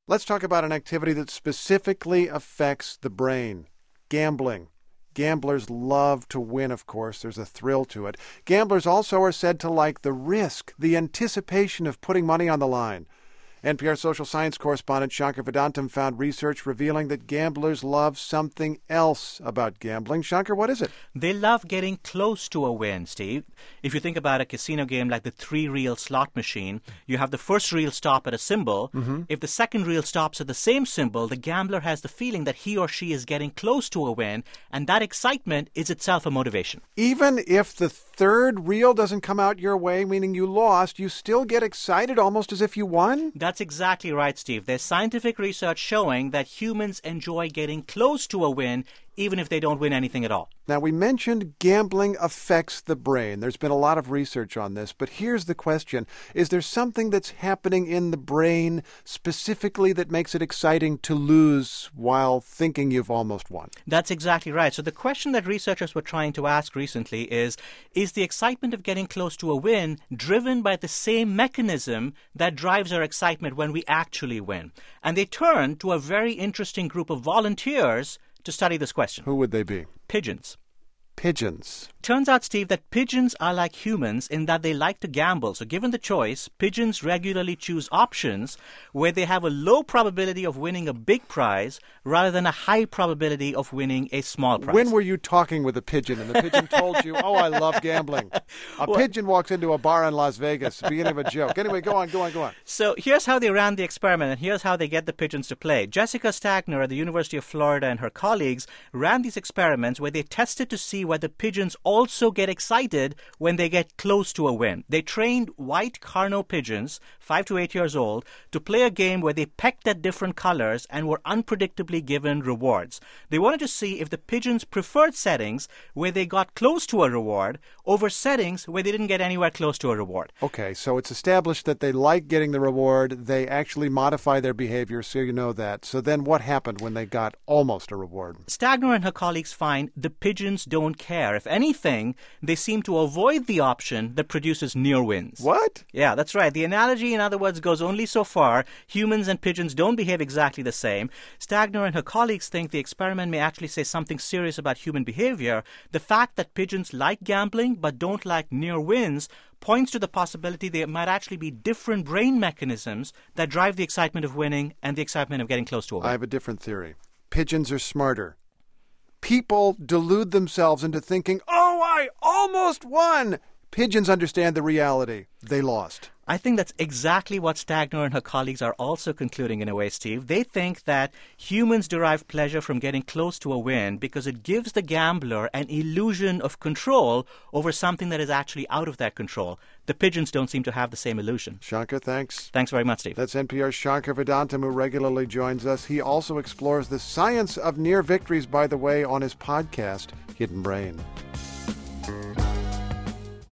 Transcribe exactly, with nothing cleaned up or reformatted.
Let's talk about an activity that specifically affects the brain. Gambling. Gamblers love to win, of course. There's a thrill to it. Gamblers also are said to like the risk, the anticipation of putting money on the line. N P R social science correspondent Shankar Vedantam found research revealing that gamblers love something else about gambling. Shankar, what is it? They love getting close to a win, Steve. If you think about a casino game like the three-reel slot machine, you have the first reel stop at a symbol. Mm-hmm. If the second reel stops at the same symbol, the gambler has the feeling that he or she is getting close to a win, and that excitement is itself a motivation. Even if the third reel doesn't come out your way, meaning you lost, you still get excited almost as if you won? That's exactly right, Steve. There's scientific research showing that humans enjoy getting close to a win even if they don't win anything at all. Now, we mentioned gambling affects the brain. There's been a lot of research on this, but here's the question. Is there something that's happening in the brain specifically that makes it exciting to lose while thinking you've almost won? That's exactly right. So the question that researchers were trying to ask recently is, is the excitement of getting close to a win driven by the same mechanism that drives our excitement when we actually win? And they turned to a very interesting group of volunteers to study this question. Who would they be? Pigeons. Pigeons. Turns out, Steve, that pigeons are like humans in that they like to gamble. So given the choice, pigeons regularly choose options where they have a low probability of winning a big prize rather than a high probability of winning a small prize. When were you talking with a pigeon and the pigeon told you, oh, I love gambling? A well, pigeon walks into a bar in Las Vegas, beginning of a joke. Anyway, go on, go on, go on. So here's how they ran the experiment, and here's how they get the pigeons to play. Jessica Stagner at the University of Florida and her colleagues ran these experiments where they tested to see whether pigeons also get excited when they get close to a win. They trained white Carno pigeons, five to eight years old, to play a game where they pecked at different colors and were unpredictably given rewards. They wanted to see if the pigeons preferred settings where they got close to a reward over settings where they didn't get anywhere close to a reward. Okay, so it's established that they like getting the reward. They actually modify their behavior, so you know that. So then what happened when they got almost a reward? Stagner and her colleagues find the pigeons don't care. If anything, they seem to avoid the option that produces near wins. What? Yeah, that's right. The analogy, in other words, goes only so far. Humans and pigeons don't behave exactly the same. Stagner and her colleagues think the experiment may actually say something serious about human behavior. The fact that pigeons like gambling but don't like near wins points to the possibility there might actually be different brain mechanisms that drive the excitement of winning and the excitement of getting close to a win. I have a different theory. Pigeons are smarter. People delude themselves into thinking, oh, I almost won. Pigeons understand the reality. They lost. I think that's exactly what Stagner and her colleagues are also concluding in a way, Steve. They think that humans derive pleasure from getting close to a win because it gives the gambler an illusion of control over something that is actually out of their control. The pigeons don't seem to have the same illusion. Shankar, thanks. Thanks very much, Steve. That's N P R's Shankar Vedantam, who regularly joins us. He also explores the science of near victories, by the way, on his podcast, Hidden Brain.